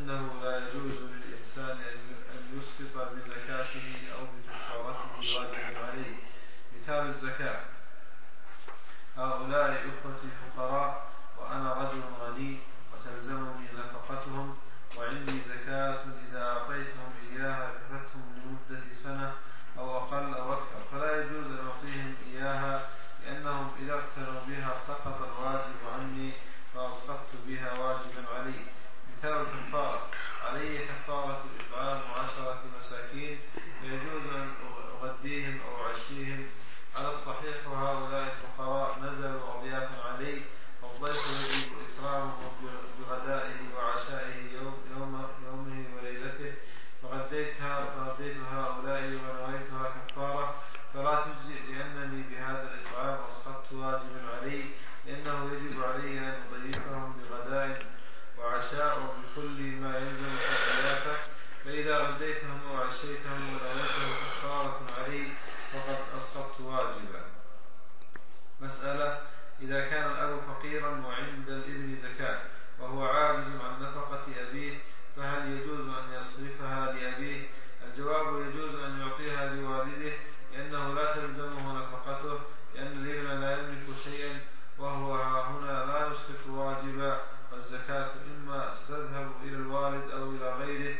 أنه لا يجوز للإنسان أن يسقط بزكاته أو بكفارته واجب عليه. مثال الزكاة: هؤلاء إخوتي فقراء وأنا رجل غني وتلزمني نفقتهم وعندي زكاة إذا أعطيتهم إياها كفتهم لمدة سنة أو أقل أو أكثر، فلا يجوز أن أعطيهم إياها لأنهم إذا اقتنوا بها سقط الواجب عني فأسقطت بها واجبا علي. مثال الكفارة: علي كفارة إطعام 10 مساكين فيجوز أن أغديهم أو أعشيهم. على الصحيح وهؤلاء الفقراء نزلوا أضيافا علي والضيف يجب إكرامه بغدائه وعشائه يومه وليلته، فغديت هؤلاء ونويتها كفارة فلا تجزئ لأنني بهذا الإطعام أسقطت واجبا علي، لأنه يجب علي أن أضيفهم بغداء وعشاء وبكل ما يلزم في الضيافة، فإذا غديتهم وعشيتهم ونويتهم كفارة علي فقد أسقطت واجبا. مسألة: إذا كان الأب فقيرا وعند الابن زكاة وهو عاجز عن نفقة أبيه فهل يجوز أن يصرفها لأبيه؟ الجواب: يجوز أن يعطيها لوالده لأنه لا تلزمه نفقته، لأن الابن لا يملك شيئا وهو هنا لا يسقط واجبا، والزكاة إما ستذهب إلى الوالد أو إلى غيره،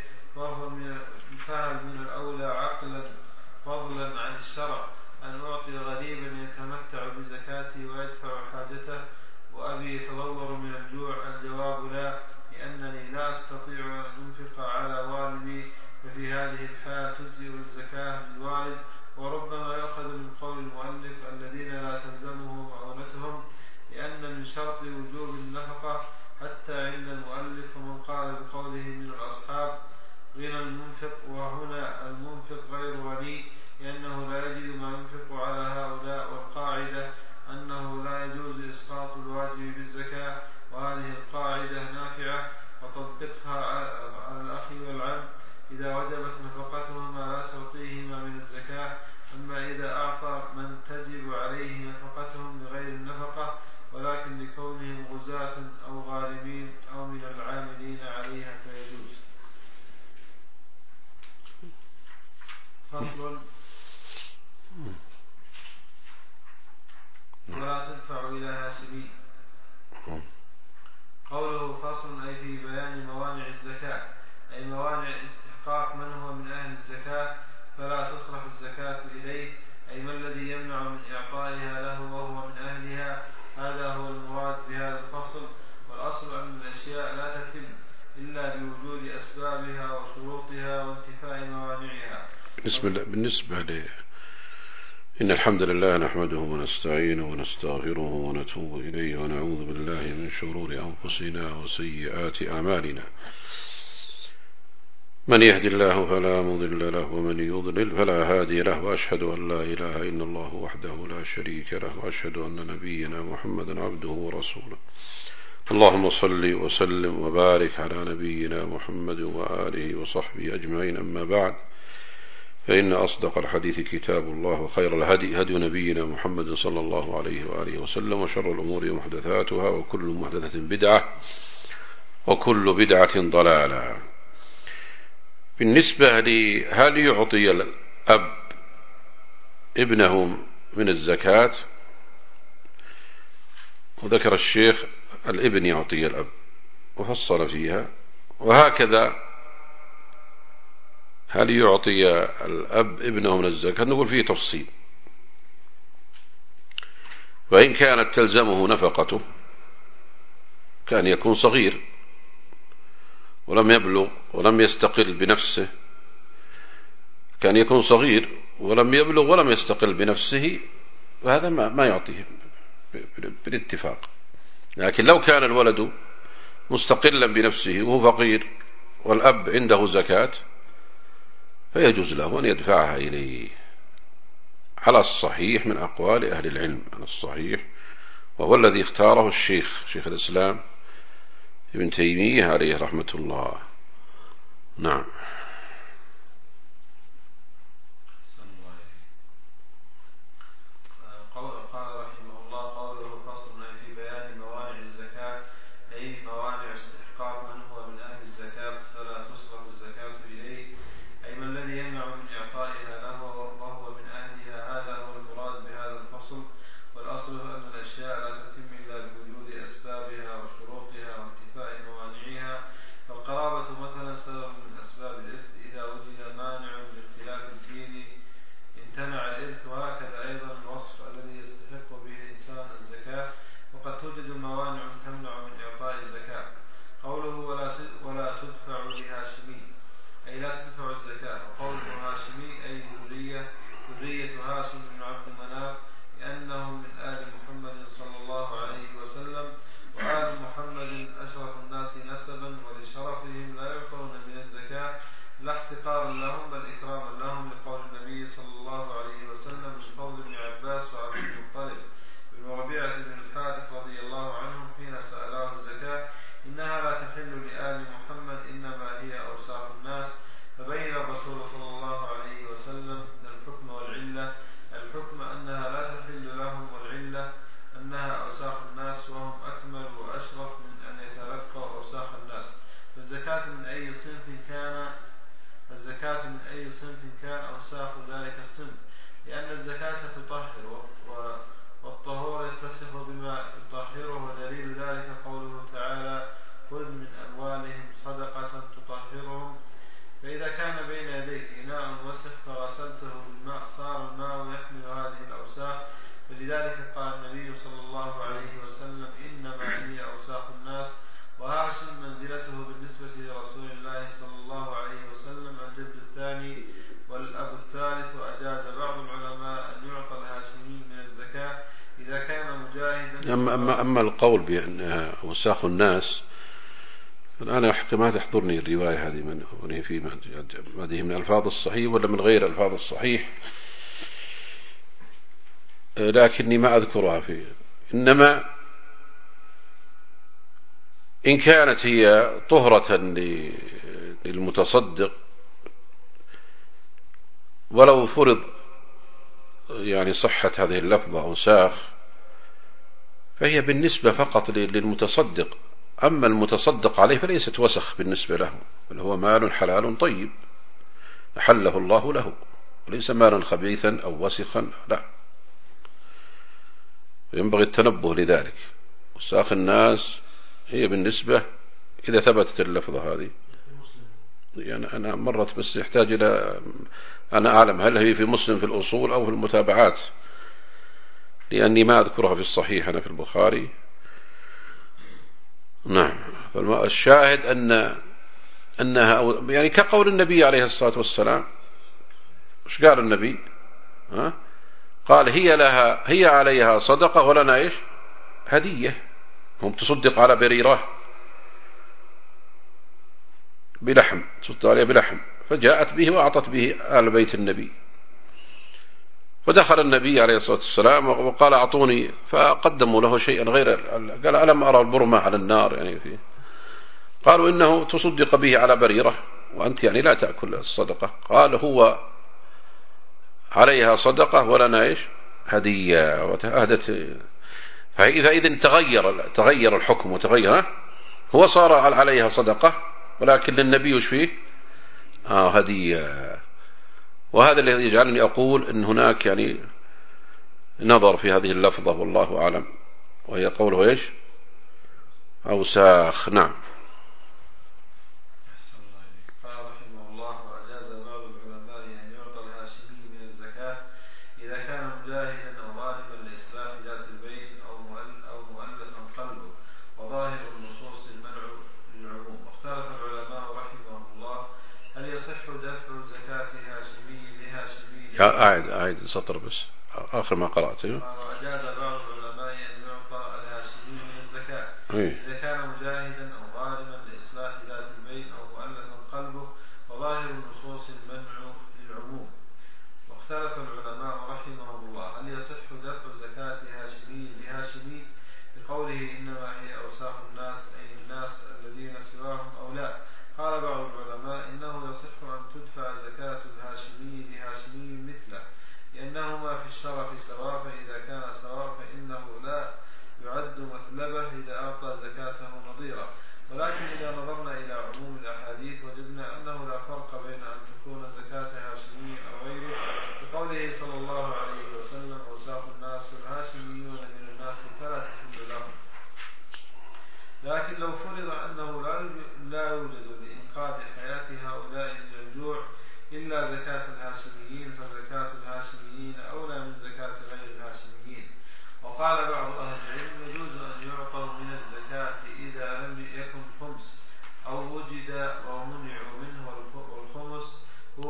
فهل من الأولى عقلا فضلا عن الشرع أن أعطي غريبا يتمتع بزكاتي ويدفع حاجته وأبي يتضور من الجوع؟ الجواب: لا، لأنني لا أستطيع أن أنفق على والدي، ففي هذه الحال تجزئ الزكاة للوالد. وربما يؤخذ من قول المؤلف الذين لا تلزمه معونتهم، لأن من شرط وجوب النفقة حتى عند المؤلف ومن قال بقوله من الأصحاب غنى المنفق، وهنا المنفق غير غني لأنه لا يجد ما ينفق على هؤلاء، والقاعدة أنه لا يجوز إسقاط الواجب بالزكاة، وهذه القاعدة نافعة وتطبقها على الأخ والعم إذا وجبت نفقتهما لا تعطيهما من الزكاة، أما إذا أعطى من تجب عليه نفقتهم لغير النفقة ولكن لكونهم غزاة أو غارمين أو من العاملين عليها فيجوز. فصل: ولا تدفع إلى هاشمي. قوله فصل أي في بيان موانع الزكاة، أي موانع استحقاق من هو من أهل الزكاة فلا تصرف الزكاة إليه، أي ما الذي يمنع من إعطائها له وهو من أهلها، هذا هو المراد بهذا الفصل. والأصل أن الأشياء لا تتم إلا بوجود أسبابها وشروطها وانتفاء موانعها. بالنسبة إن الحمد لله نحمده ونستعينه ونستغفره ونتوب إليه ونعوذ بالله من شرور أنفسنا وسيئات أعمالنا، من يهدي الله فلا مضل له ومن يضلل فلا هادي له، وأشهد أن لا إله إلا الله وحده لا شريك له، وأشهد أن نبينا محمدا عبده ورسوله. اللهم صل وسلم وبارك على نبينا محمد وآله وصحبه أجمعين، أما بعد، فإن أصدق الحديث كتاب الله، وخير الهدي هدي نبينا محمد صلى الله عليه وآله وسلم، وشر الأمور محدثاتها، وكل محدثة بدعة، وكل بدعة ضلالة. بالنسبة لي هل يعطي الأب ابنه من الزكاة؟ وذكر الشيخ الابن يعطي الأب وفصل فيها، وهكذا هل يعطي الأب ابنه من الزكاة؟ نقول فيه تفصيل. وإن كانت تلزمه نفقته كان يكون صغير ولم يبلغ ولم يستقل بنفسه، كان يكون صغير ولم يبلغ ولم يستقل بنفسه، وهذا ما يعطيه بالاتفاق. لكن لو كان الولد مستقلا بنفسه وهو فقير والأب عنده زكاة فيجوز له أن يدفعها إليه على الصحيح من أقوال أهل العلم، على الصحيح، وهو الذي اختاره شيخ الإسلام ابن تيمية عليه رحمة الله. نعم. قال رحمه الله: قوله فصل في بيان موانع الزكاة، أي موانع استحقاق من هو من أهل الزكاة أي لا تدفع الزكاة. وقوله هاشمي أي ذرية هاشم بن عبد مناف، لأنه من آل محمد صلى الله عليه وسلم، وآل محمد أشرف الناس نسبا، ولشرفهم لا يعطون من الزكاة لا احتقارا لهم بل إكراما لهم، لقول النبي صلى الله عليه وسلم من فضل بن عباس وعبد المطلب بن ربيعة بن الحارث رضي الله عنهم حين سألاه الزكاة إنها لا تحل لآل محمد إنما هي أوساخ الناس، فبين الرسول صلى الله عليه وسلم الحكم والعلة. الحكم أنها لا تحل لهم، والعلة أنها أوساخ الناس وهم أكمل وأشرف من أن يتلقوا أوساخ الناس. فالزكاة من أي صنف كان أوساخ ذلك الصنف، لأن الزكاة تطهر، والطهور يتصف بما يطهره، ودليل ذلك قوله تعالى خذ من أموالهم صدقة تطهرهم. فإذا كان بين يديك إناء وسخ فغسلته بالماء صار الماء يحمل هذه الأوساخ، فلذلك قال النبي صلى الله عليه وسلم إنما هي أوساخ الناس. وهاشم منزلته بالنسبة لرسول الله صلى الله عليه وسلم الجد الثاني والأب الثالث. وأجاز بعض العلماء أن يعطى الهاشمي من الزكاة إذا كان مجاهدا. أما القول بأنها أوساخ الناس، الآن ما تحضرني الرواية هذه من في هذه من ألفاظ الصحيح ولا من غير ألفاظ الصحيح، لكني ما أذكرها فيه. إنما إن كانت هي طهرة للمتصدق، ولو فرض يعني صحة هذه اللفظة أوساخ، فهي بالنسبة فقط للمتصدق، أما المتصدق عليه فليست وسخ بالنسبة له، بل هو مال حلال طيب أحله الله له، وليس مالا خبيثا أو وسخا، لا، ينبغي التنبه لذلك. وساخ الناس هي بالنسبة إذا ثبتت اللفظة هذه، يعني أنا مرت بس يحتاج إلى أنا أعلم هل هي في مسلم في الأصول أو في المتابعات، لأني ما أذكرها في الصحيح أنا في البخاري. نعم. فالشاهد أنها يعني كقول النبي عليه الصلاة والسلام، وش قال النبي؟ قال هي عليها صدقة ولنا إيش؟ هدية. هم تصدق على بريرة بلحم، تصدق عليها بلحم، فجاءت به وأعطت به آل بيت النبي. فدخل النبي عليه الصلاة والسلام وقال أعطوني، فقدموا له شيئا غير، قال ألم أرى البرمة على النار يعني فيه. قالوا إنه تصدق به على بريرة وأنت يعني لا تأكل الصدقة. قال هو عليها صدقة ولنا إيش؟ هدية. وتأهدت. فإذا تغير الحكم وتغير، هو صار عليها صدقة ولكن للنبي وش فيه؟ هدية. وهذا الذي يجعلني أقول إن هناك يعني نظر في هذه اللفظة والله أعلم، وهي قوله إيش؟ أوساخ. نعم. قال رحمه الله وأجاز بعض العلماء أن يعطى الهاشمي من الزكاة إذا كان مجاهدا أو غالبا لإصلاح ذات البين أو مؤلفا قلبه، وظاهر النصوص المنع للعموم. واختلف العلماء رحمهم الله هل يصح دفع زكاة هاشمي لهاشمي. أعد سطر بس آخر ما قرأته. وأجاز بعض العلماء أن يعطى الهاشمي من الزكاة إذا كان مجاهدا أو غالبا لإصلاح ذات البين أو مؤلفا قلبه، وظاهر النصوص المنع للعموم. واختلف العلماء رحمهم الله هل يصح دفع زكاة هاشمي لهاشمي بقوله إنما هي أوساخ الناس، أي الناس الذين سواهم، أو لا. قال بعض العلماء إنه يصح أن تدفع زكاة الهاشمي لهاشمي مثله، لأنهما في الشرف سواء، فإذا كان سواء فإنه لا يعد مثلبة إذا أعطى زكاته نظيرة. ولكن إذا نظرنا إلى عموم الأحاديث وجدنا أنه لا فرق بين أن تكون زكاة هاشمي أو غيره، بقوله صلى الله عليه وسلم أوساخ الناس والهاشميون من الناس فلا تحل لهم. لكن لو فرض أنه لا يوجد لإنقاذ حياة هؤلاء من الجوع إلا زكاة الهاشميين، فزكاة الهاشميين أولى من زكاة غيرهم.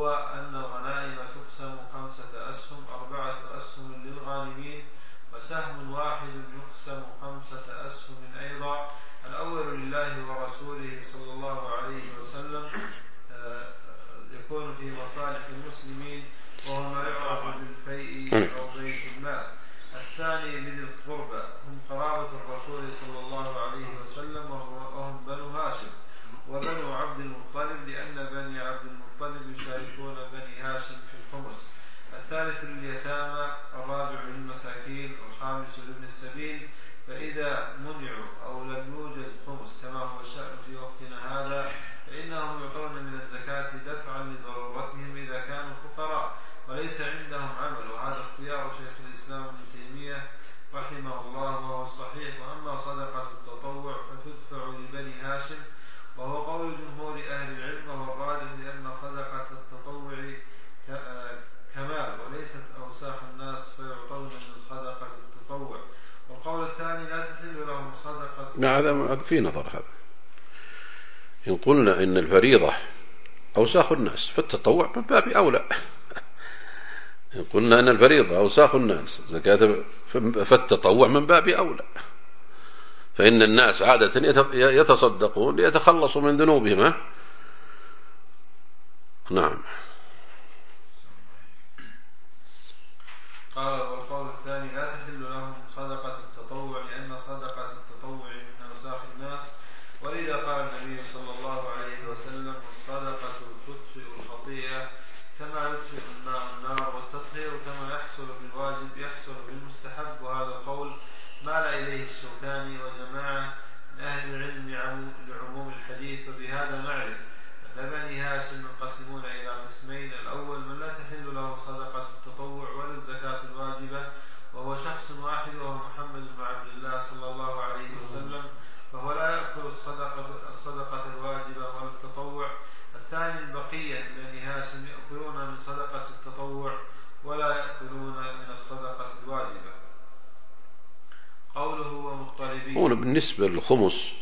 وهو أن الغنائم تقسم 5 أسهم، 4 أسهم للغانمين وسهم واحد يقسم 5 أسهم أيضا. الأول لله ورسوله صلى الله عليه وسلم يكون في مصالح المسلمين وهو ما يعرف بالفيء أو بيت المال. الثاني لذي القربى هم قرابة الرسول صلى الله عليه وسلم وهم بنو هاشم وبنو عبد المطلب، لأن بني عبد المطلب يشاركون بني هاشم في الخمس. الثالث لليتامى، الرابع للمساكين، والخامس لابن السبيل، فإذا منعوا أو لم يوجد خمس كما هو الشأن في وقتنا هذا فإنهم يعطون من الزكاة دفعا لضرورتهم إذا كانوا فقراء وليس عندهم عمل، وهذا اختيار شيخ الإسلام ابن تيمية رحمه الله وهو الصحيح. وأما صدقة التطوع فتدفع لبني هاشم وهو قول جمهور أهل العلم وهو الراجح، لأن صدقة التطوع كمال وليست أوساخ الناس فيعطون من صدقة التطوع. والقول الثاني لا تحل لهم صدقة. هذا في نظر. هذا إن قلنا إن الفريضة أوساخ الناس فالتطوع من باب أولى. إن قلنا أن الفريضة أوساخ الناس زكاة فالتطوع من باب أولى، فإن الناس عادة يتصدقون ليتخلصوا من ذنوبهم. نعم. قال والقول الثاني لا تحل لهم صدقة التطوع لأن صدقة التطوع من أوساخ الناس، ولذا قال النبي صلى الله عليه وسلم الصدقة تطفئ الخطيئة كما يطفئ الماء النار، والتطهير كما يحصل بالواجب يحصل بالمستحب. وهذا القول مال إليه الشوكاني وجماعة من أهل العلم لعموم الحديث، وبهذا نعرف أن بني هاشم منقسمون إلى قسمين: الأول من لا تحل له صدقة التطوع ولا الزكاة الواجبة وهو شخص واحد وهو محمد بن عبد الله صلى الله عليه وسلم، فهو لا يأكل الصدقة الواجبة ولا التطوع. الثاني البقية من بني هاشم يأكلون من صدقة التطوع ولا يأكلون من الصدقة الواجبة. قوله ومطلبين. هنا بالنسبة للخمس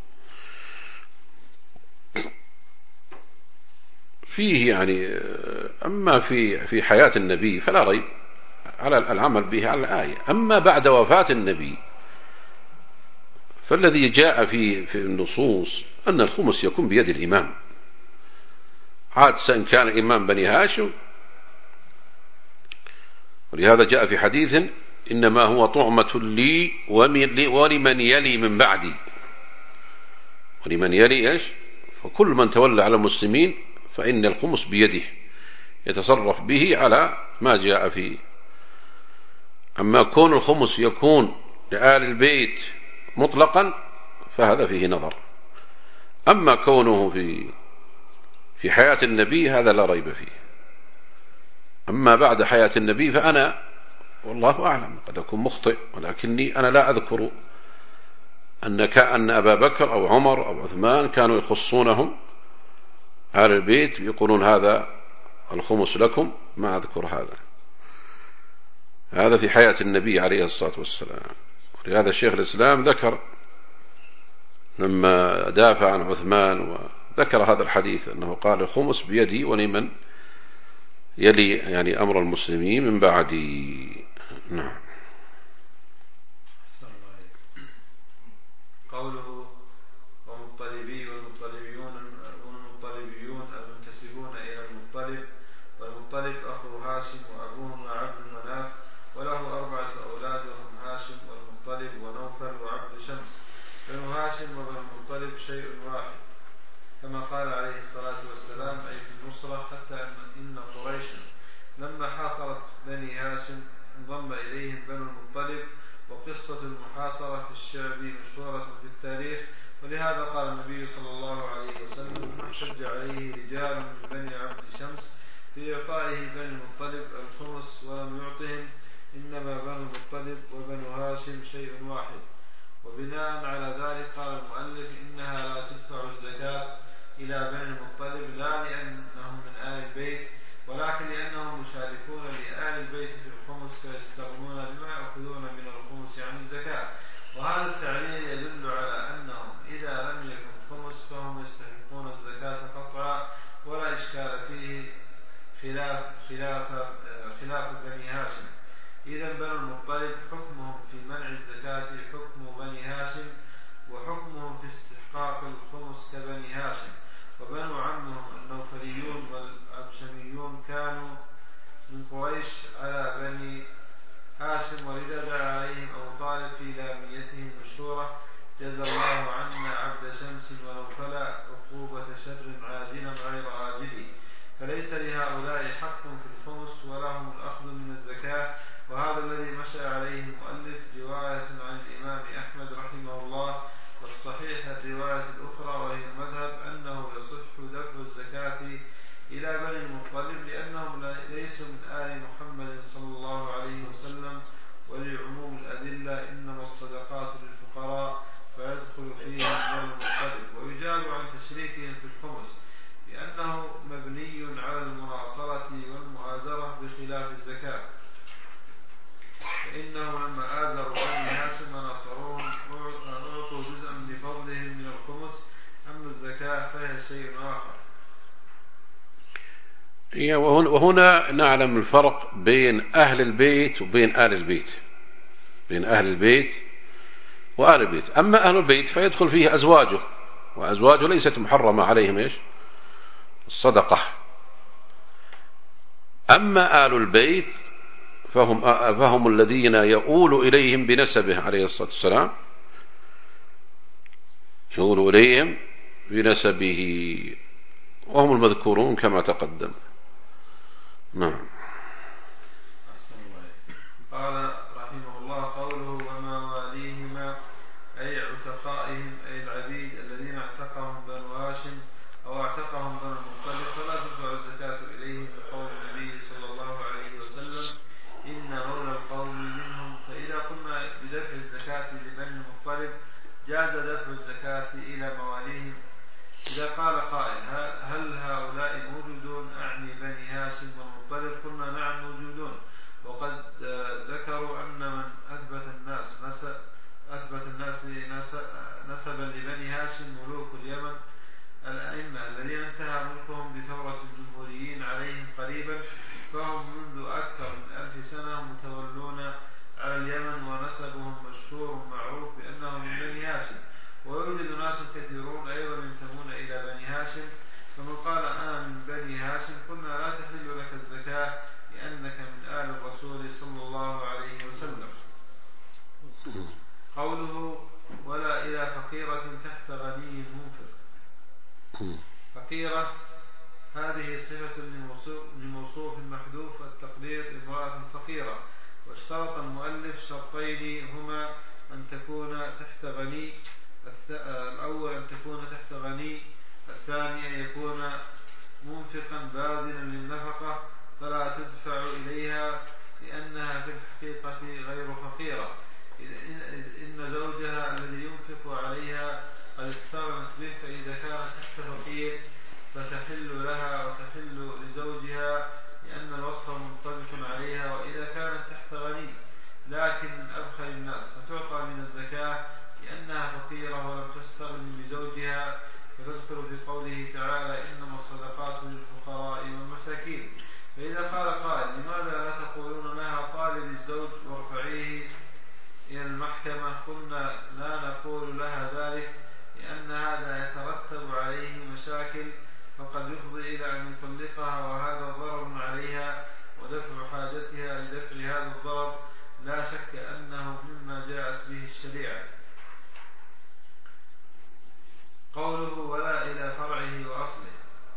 فيه يعني أما في حياة النبي فلا ريب على العمل به على الآية، أما بعد وفاة النبي فالذي جاء في النصوص أن الخمس يكون بيد الإمام، عادة إن كان إمام بني هاشم، ولهذا جاء في حديث إنما هو طعمة لي ولمن يلي من بعدي، ولمن يلي إيش؟ فكل من تولى على المسلمين فإن الخمس بيده يتصرف به على ما جاء فيه. أما كون الخمس يكون لآل البيت مطلقا فهذا فيه نظر، أما كونه في حياة النبي هذا لا ريب فيه. أما بعد حياة النبي فأنا والله أعلم قد أكون مخطئ، ولكني أنا لا أذكر أن أبا بكر أو عمر أو عثمان كانوا يخصونهم آل البيت يقولون هذا الخمس لكم، ما أذكر هذا في حياة النبي عليه الصلاة والسلام. ولهذا الشيخ الإسلام ذكر لما دافع عن عثمان وذكر هذا الحديث أنه قال الخمس بيدي ولمن يلي يعني أمر المسلمين من بعدي. نعم. قوله ومطلبي والمطلبيون المنتسبون إلى المطلب، والمطلب أخو هاشم وأبوهما عبد مناف وله 4 أولاد وهم هاشم والمطلب ونوفل وعبد شمس. بنو هاشم وبنو المطلب شيء واحد كما قال عليه الصلاة والسلام أي في النصرة، حتى إن قريشا لما حاصرت بني هاشم انضم إليهم بنو المطلب. وقصة المحاصرة في الشعب مشهورة في التاريخ، ولهذا قال النبي صلى الله عليه وسلم ما احتج عليه رجال من بني عبد شمس في إعطائه بني المطلب الخمس ولم يعطهم، إنما بنو المطلب وبنو هاشم شيء واحد. وبناء على ذلك قال المؤلف إنها لا تدفع الزكاة إلى بني المطلب لا لأنهم من آل البيت ولكن لأنهم مشاركون لآل البيت في الخمس فيستغنون بما يأخذون من الخمس عن الزكاة. وهذا التعليل يدل على أنهم إذا لم يكن خمس فهم يستحقون الزكاة قطعا ولا إشكال فيه، خلاف بني هاشم. إذا بنو المطلب حكمهم في منع الزكاة حكم بني هاشم، وحكمهم في استحقاق الخمس كبني هاشم. وبنو عمهم النوفليون والأبشميون كانوا من قريش على بني هاشم، ولذا دعا عليهم أبو طالب في لاميته المشهورة: جزى الله عنا عبد شمس ونوفل عقوبة شر عاجلا غير آجل. فليس لهؤلاء حق في الخمس ولهم الأخذ من الزكاة. وهذا الذي مشى عليه المؤلف رواية عن الإمام أحمد رحمه الله. والصحيح الرواية الأخرى وهي المذهب أنه يصح دفع الزكاة إلى بني المطلب، لأنهم ليسوا من آل محمد صلى الله عليه وسلم، ولعموم الأدلة: إنما الصدقات للفقراء، فيدخل فيهم بني المطلب. ويجاب عن تشريكهم في الخمس لأنه مبني على المناصرة والمؤازرة بخلاف الزكاة، فإنه لما آزروا بني هاشم وناصروهم أعطوا جزءا بفضلهم من الخمس. أما الزكاة فهي شيء آخر. وهنا نعلم الفرق بين أهل البيت وبين آل البيت، بين أهل البيت وآل البيت. أما أهل البيت فيدخل فيه أزواجه، وأزواجه ليست محرمة عليهم الصدقة. أما آل البيت فهم الذين يؤول إليهم بنسبه عليه الصلاة والسلام، يؤول إليهم بنسبه، وهم المذكورون كما تقدم. نعم. قال رحمه الله: قوله وما واليهما أي عتقائهم، أي العبيد الذين اعتقهم بنو هاشم أو اعتقهم بنو المطلب، فلا تدفع الزكاة إليهم، بقول النبي صلى الله عليه وسلم: إن مولى القوم منهم. فإذا قلنا بدفع الزكاة لبني المطلب جاز دفع الزكاة إلى مواليهم. إذا قال قائل: هل هؤلاء موجودون؟ أعني بني هاشم والمطلب. قلنا نعم موجودون، وقد ذكروا أن من أثبت الناس نسبا لبني هاشم ملوك اليمن الأئمة الذين انتهى ملكهم بثورة الجمهوريين عليهم قريبا، فهم منذ أكثر من 1000 سنة متولون على اليمن، ونسبهم مشهور معروف بأنهم من بني هاشم. ويوجد ناس كثيرون أيضا ينتمون إلى بني هاشم، فمن قال أنا من بني هاشم قلنا لا تحل لك الزكاة لأنك من آل الرسول صلى الله عليه وسلم. قوله ولا إلى فقيرة تحت غني منفق. فقيرة هذه صفة لموصوف محذوف التقدير امرأة فقيرة. واشترط المؤلف شرطين هما أن تكون تحت غني، الأول أن تكون تحت غني، الثاني أن يكون منفقا باذلا للنفقة فلا تدفع إليها لأنها في الحقيقة غير فقيرة، إذ إن زوجها الذي ينفق عليها قد استغنت به، فإذا كانت تحت فقير فتحل لها وتحل لزوجها لأن الوصف منطبق عليها. وإذا كانت تحت غني لكن من أبخل الناس فتعطى من الزكاة لأنها فقيرة ولم تستغن بزوجها، فتدخل في قوله تعالى: إنما الصدقات للفقراء والمساكين. فإذا قال قائل: لماذا لا تقولون لها طالب الزوج وارفعيه إلى المحكمة؟ قلنا لا نقول لها ذلك، لأن هذا يترتب عليه مشاكل، فقد يفضي إلى أن يطلقها وهذا ضرر عليها، ودفع حاجتها لدفع هذا الضرر لا شك أنه مما جاءت به الشريعة. قوله ولا إلى فرعه وأصله.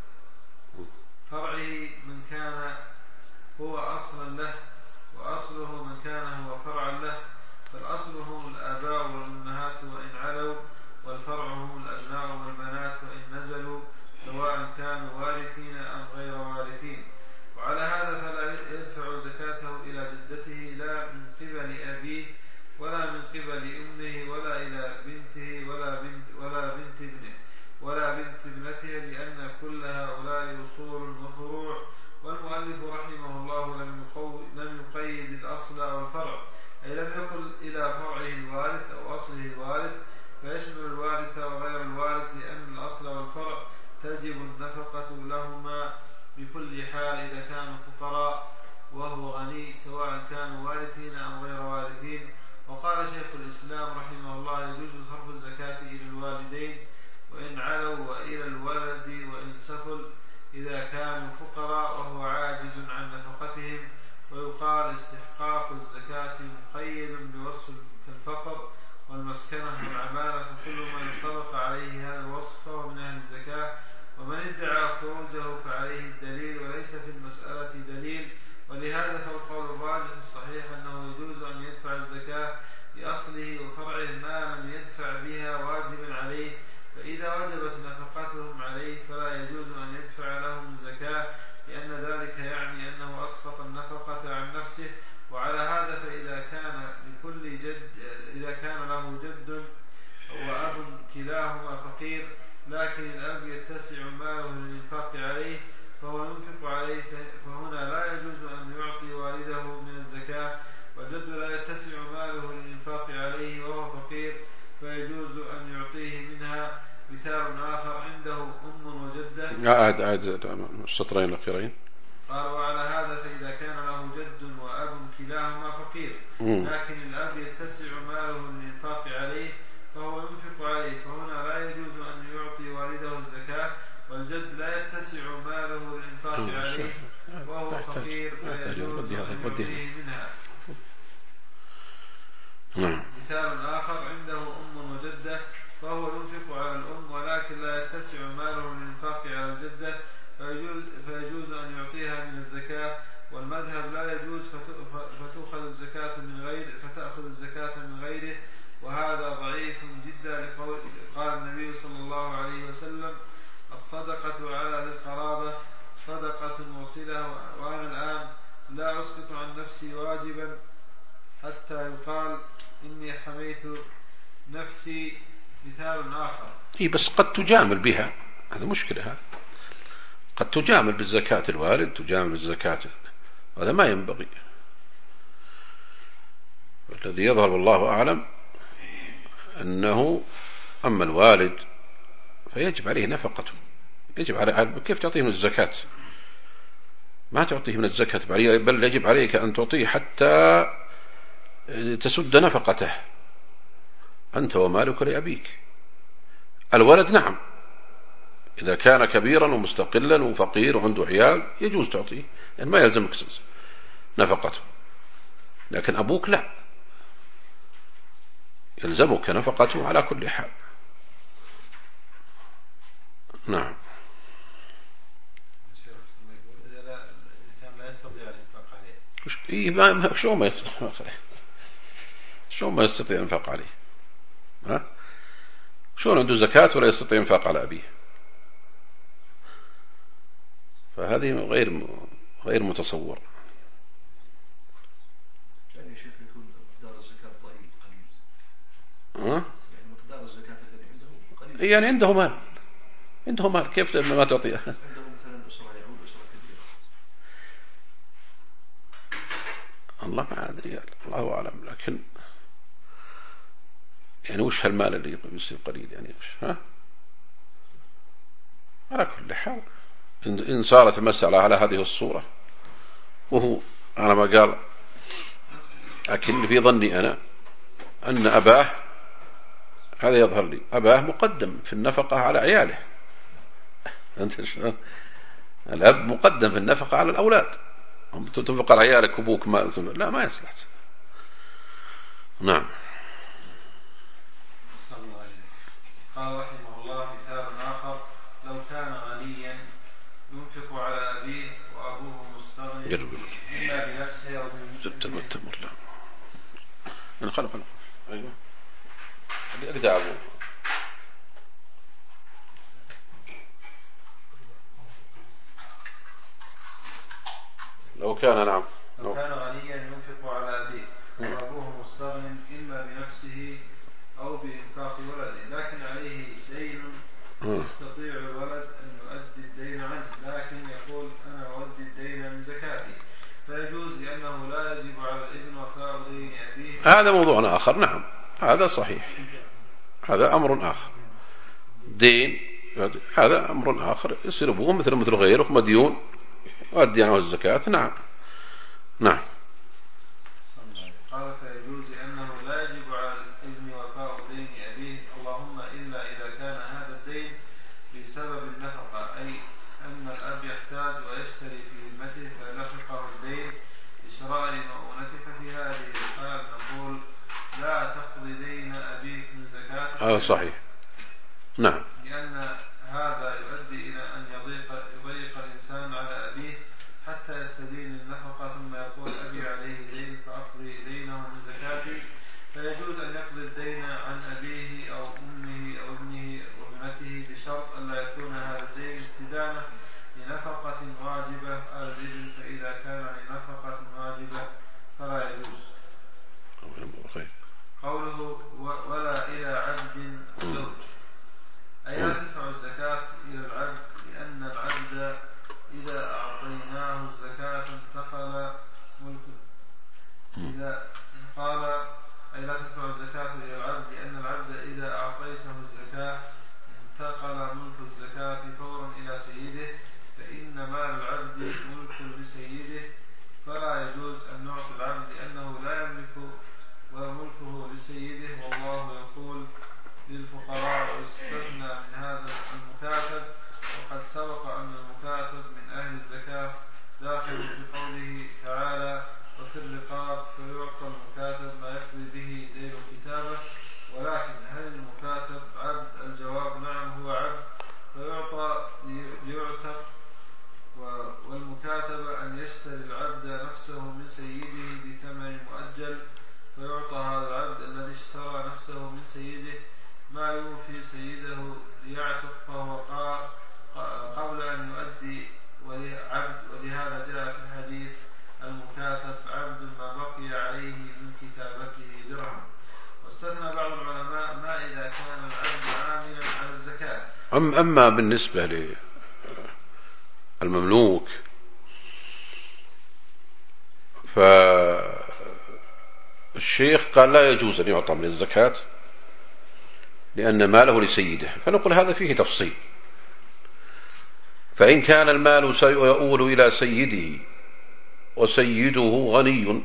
فرعه من كان هو أصلا له، وأصله من كان هو فرعا له. فالأصل هم الآباء والأمهات وإن علوا، والفرع هم الأبناء والبنات وإن نزلوا، سواء كانوا وارثين أم غير وارثين. وعلى هذا فلا يدفع زكاته إلى جدته لا من قبل أبيه ولا من قبل أمه ولا إلى بنته ولا بنت ابنه ولا بنت ابنته، لأن كل هؤلاء أصول وفروع. والمؤلف رحمه الله لم يقيد الأصل أو الفرع، أي لم يقل إلى فرعه الوارث أو أصله الوارث، فيشمل الوارث وغير الوارث، لأن الأصل والفرع تجب النفقة لهما بكل حال إذا كانوا فقراء وهو غني سواء كانوا وارثين أم غير وارثين. وقال شيخ الإسلام رحمه الله يجوز صرف الزكاة إلى الوالدين وإن علوا وإلى الولد وإن سفل إذا كانوا فقراء وهو عاجز عن نفقتهم. ويقال استحقاق الزكاة مقيد بوصف كالفقر والمسكنة والعمالة، فكل ما ينطبق عليه هذا الوصف فهو من أهل الزكاة. ومن ادعى خروجه فعليه الدليل وليس في المسألة دليل. ولهذا فالقول الراجح الصحيح أنه يجوز أن يدفع الزكاة لأصله وفرعه ما لم يدفع بها واجبا عليه، فإذا وجبت نفقتهم عليه فلا يجوز أن يدفع لهم الزكاة، لأن ذلك يعني أنه أسقط النفقة عن نفسه. وعلى هذا فإذا كان له جد وأب كلاهما فقير لكن الأب يتسع ماله للإنفاق عليه فهو ينفق عليه، فهنا لا يجوز أن يعطي والده من الزكاة. والجد لا يتسع ماله للإنفاق عليه وهو فقير فيجوز أن يعطيه منها. مثال آخر عنده أم وجدة. أعد السطرين الأخيرين. قال وعلى هذا فإذا كان له جد وأب كلاهما فقير لكن الأب يتسع ماله للإنفاق عليه فهو ينفق عليه، فهنا لا يجوز أن يعطي والده الزكاة. والجد لا يتسع ماله للإنفاق عليه وهو فقير فيجوز أن يعطيه منها. مثال آخر عنده أم وجدة فهو ينفق على الأم ولكن لا يتسع ماله للإنفاق على الجدة فيجوز أن يعطيها من الزكاة. والمذهب لا يجوز فتأخذ الزكاة من غيره، وهذا ضعيف جدا لقول قال النبي صلى الله عليه وسلم الصدقة على ذي القرابة صدقة وصلة. وأنا الآن لا أسقط عن نفسي واجبا حتى يقال إني حميت نفسي. مثال آخر بس قد تجامل بها، هذا مشكلة. هذا قد تجامل بالزكاة الوالد، تجامل بالزكاة، هذا ما ينبغي. والذي يظهر والله أعلم أنه أما الوالد فيجب عليه نفقته، يجب عليه. كيف تعطيه من الزكاة؟ ما تعطيه من الزكاة، بل يجب عليك أن تعطيه حتى تسد نفقته أنت ومالك لأبيك. الولد نعم إذا كان كبيرا ومستقلا وفقير وعنده عيال يجوز تعطيه، يعني ما يلزمك نفقته. لكن أبوك لا، يلزمك نفقته على كل حال. نعم. إذا كان لا يستطيع الإنفاق عليه شو ما يستطيع الإنفاق عليه؟ شو ما يستطيع الإنفاق عليه؟ شو عنده زكاة ولا يستطيع الإنفاق على أبيه؟ فهذه غير متصور. يعني شيخ يكون مقدار الزكاة ضئيل قليل. يعني مقدار الزكاة الذي عنده قليل. يعني عنده مال كيف ما تعطيه؟ عنده مثلا أسرة يعود أسرة كبيرة. الله ما أدري، الله أعلم. لكن يعني وش هالمال اللي يصير قليل؟ يعني وش على كل حال إن صارت المسألة على هذه الصورة، وهو على ما قال، لكن في ظني أنا أن أباه، هذا يظهر لي، أباه مقدم في النفقة على عياله. الأب مقدم في النفقة على الأولاد. تنفق على عيالك وأبوك ما يصلح. نعم. قال رحمه الله مثال آخر لو كان غنيا ينفق على أبيه وأبوه مستغني إما بنفسه أو بالتمر. لا أنا خلق أيوة أقدع أبوه. لو كان غنيا ينفق على أبيه وأبوه مستغني إما بنفسه أو بإنفاق ولده، لكن عليه دين يستطيع الولد أن يؤدي الدين عنه، لكن يقول أنا أؤدي الدين من زكاتي، فيجوز لأنه لا يجب على الابن وفاء دين أبيه. هذا موضوع آخر. نعم هذا صحيح، هذا أمر آخر. دين هذا أمر آخر، يصير أبوه مثل غيره مديون وأدي عنه الزكاة. نعم نعم. قال فيجوز أنه لا يجب على الابن وفاء دين أبيه اللهم إلا إذا كان هذا الدين بسبب النفقة، أي أن الأب يحتاج ويشتري في ذمته فلحقه الدين لشراء مؤونته، ففي هذه الحال نقول لا تقضي دين أبيك من زكاة. هذا صحيح. نعم. لأن هذا يؤدي إلى أن يضيق الإنسان على أبيه حتى يستدين النفقة ثم يقول أبي عليه دين فأقضي دينه من زكاتي، فيجوز أن يقضي الدين عن أبيه أو أمه أو ابنه وابنته بشرط أن لا يكون هذا الدين استدانة لنفقة واجبة على الابن، فإذا كان لنفقة واجبة فلا يجوز. قوله ولا إلى عبد زوج، أي لا تدفع الزكاة إلى العبد، لأن العبد إذا أعطيناه الزكاة انتقل ملكه. إذا قال أي لا تدفع الزكاة إلى العبد لأن العبد إذا أعطيته الزكاة انتقل ملك الزكاة فورا إلى سيده، فإن مال العبد ملك لسيده، فلا يجوز أن نعطي العبد لأنه لا يملك وملكه لسيده. والله يقول للفقراء ويستثنى من هذا المكاتب، وقد سبق أن المكاتب من أهل الزكاة داخل في قوله تعالى وفي الرقاب، فيعطى المكاتب ما يقضي به دين كتابه. ولكن هل المكاتب عبد؟ الجواب نعم هو عبد، فيعطى ليعتق، والمكاتب أن يشتري العبد نفسه من سيده بثمن مؤجل، فيعطى هذا العبد الذي اشترى نفسه من سيده ما يوفي سيده ليعتق، فهو قبل أن يؤدي عبد. ولهذا جاء في الحديث المكاتب عبد ما بقي عليه من كتابته درهم. واستثنى بعض العلماء ما إذا كان العبد عاملا على الزكاة. أما بالنسبة للمملوك فالشيخ قال لا يجوز أن يعطى من الزكاة لأن ماله لسيده، فنقول هذا فيه تفصيل. فإن كان المال سيؤول إلى سيده وسيده غني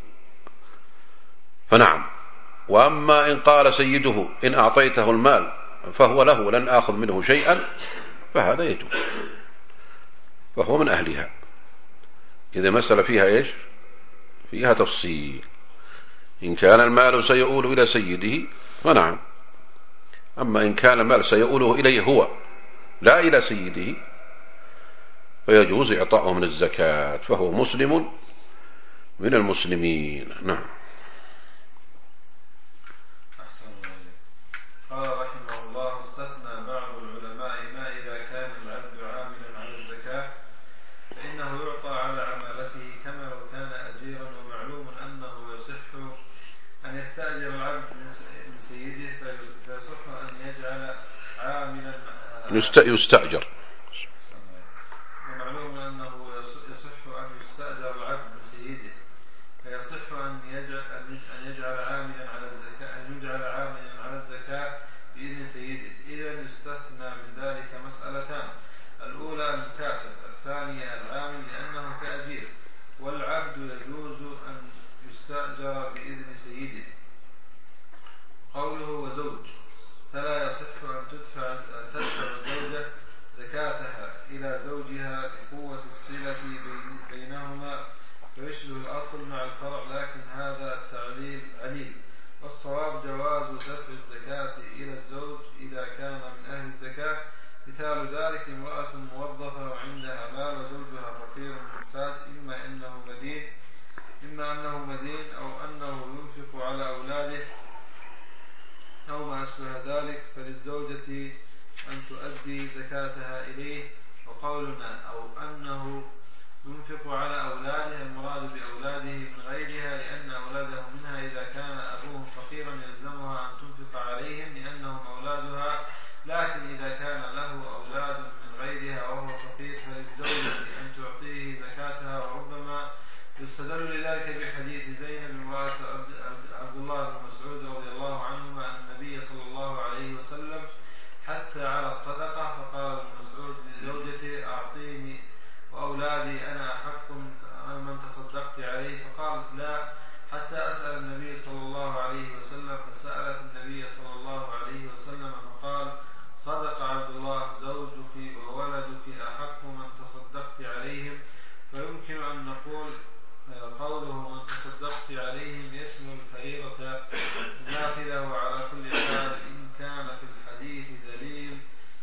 فنعم، وأما إن قال سيده إن أعطيته المال فهو له لن آخذ منه شيئا فهذا يجوز، فهو من أهلها. إذا مسألة فيها إيش؟ فيها تفصيل. إن كان المال سيؤول إلى سيده فنعم، أما إن كان المال سيؤوله إليه هو لا إلى سيده فيجوز إعطاؤه من الزكاة، فهو مسلم من المسلمين. نعم. قال رحمه الله استثنى بعض العلماء ما إذا كان العبد عاملا على الزكاة فإنه يعطى على عمالته كما لو كان أجيرا، ومعلوم أنه يصح أن يستأجر العبد من سيده فيصح أن يجعل عاملا يستأجر، ومعلوم أنه يصح أن يستأجر العبد من سيده فيصح أن يجعل عاملا على الزكاة، أن يجعل عاملا على الزكاة بإذن سيده. إذا يستثنى من ذلك مسألتان: الأولى المكاتب، الثانية العامل لأنه كأجير. والعبد يجوز أن يستأجر بإذن سيده. قوله وزوج، فلا يصح أن تدفع الزوجة زكاتها إلى زوجها لقوة الصلة بينهما فيشبه الأصل مع الفرع، لكن هذا التعليل عليل. والصواب جواز دفع الزكاة إلى الزوج إذا كان من أهل الزكاة. مثال ذلك امرأة موظفة وعندها مال وزوجها فقير محتاج، إما أنه مدين أو أنه ينفق على أولاده أو ما أشبه ذلك، فللزوجة أن تؤدي زكاتها إليه. وقولنا أو أنه ينفق على أولاده المراد بأولاده من غيرها، لأن أولاده منها إذا كان أبوهم فقيرا يلزمها أن تنفق عليهم لأنهم أولادها، لكن إذا كان له أولاد من غيرها وهو فقير فللزوجة أن تعطيه زكاتها. وربما يستدل لذلك بحديث زينب امرأة عبد الله بن مسعود رضي الله عنهما أن النبي صلى الله عليه وسلم حث على الصدقة، فقال ابن مسعود لزوجته أعطيني وأولادي أولادي أنا أحق من تصدقت عليه؟ فقالت لا، حتى أسأل النبي صلى الله عليه وسلم. فسألت النبي صلى الله عليه وسلم فقال صدق عبد الله، زوجك وولدك أحق من تصدقت عليهم. فيمكن أن نقول قوله من تصدقت عليهم يشمل الفريضة النافلة. وعلى كل حال إن كان في الحديث دليل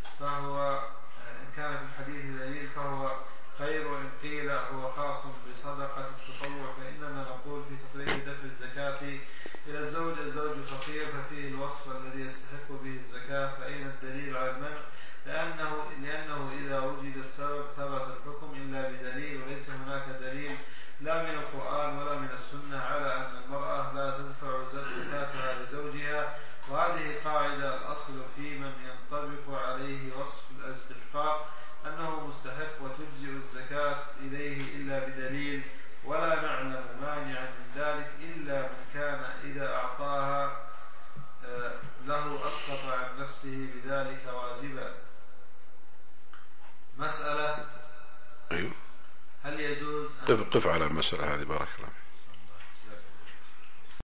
فهو خير، وإن قيل هو خاص بصدقة التطوع فإننا نقول في تقرير دفع الزكاة إلى الزوج فقير ففيه الوصف الذي يستحق به الزكاة. فأين الدليل على المنع؟ لأنه إذا وجد السبب ثبت الحكم إلا بدليل، وليس هناك دليل لا من القرآن ولا من السنة على أن المرأة لا تدفع زكاتها لزوجها. وهذه قاعدة الأصل في من ينطبق عليه وصف الاستحقاق أنه مستحق وتجزئ الزكاة إليه إلا بدليل، ولا نعلم مانعا من ذلك إلا من كان إذا أعطاها له أسقط عن نفسه بذلك واجبا. مسألة: أيوه. هل يجوز قف على المسألة هذه بارك الله.